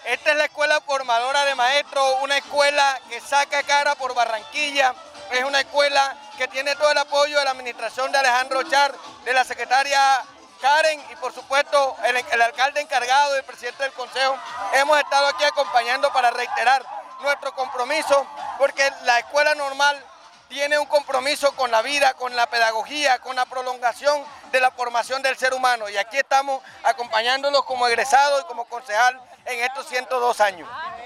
Esta es la Escuela Formadora de Maestros, una escuela que saca cara por Barranquilla, es una escuela que tiene todo el apoyo de la administración de Alejandro Char, de la secretaria Karen y por supuesto el alcalde encargado y el presidente del consejo. Hemos estado aquí acompañando para reiterar nuestro compromiso, porque la escuela normal tiene un compromiso con la vida, con la pedagogía, con la prolongación de la formación del ser humano, y aquí estamos acompañándolos como egresados y como concejal en estos 102 años.